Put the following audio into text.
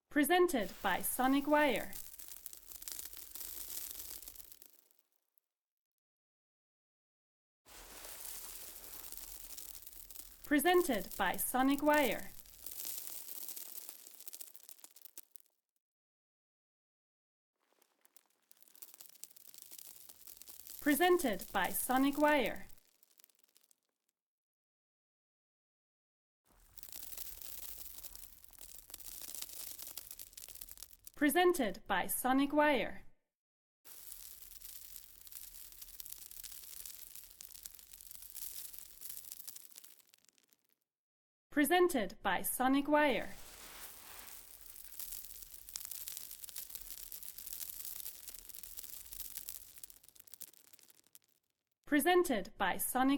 Presented by Sonic Wire. Presented by Sonic Wire. Presented by Sonic Wire. Presented by Sonic Wire. Presented by Sonic Wire. Presented by Sonic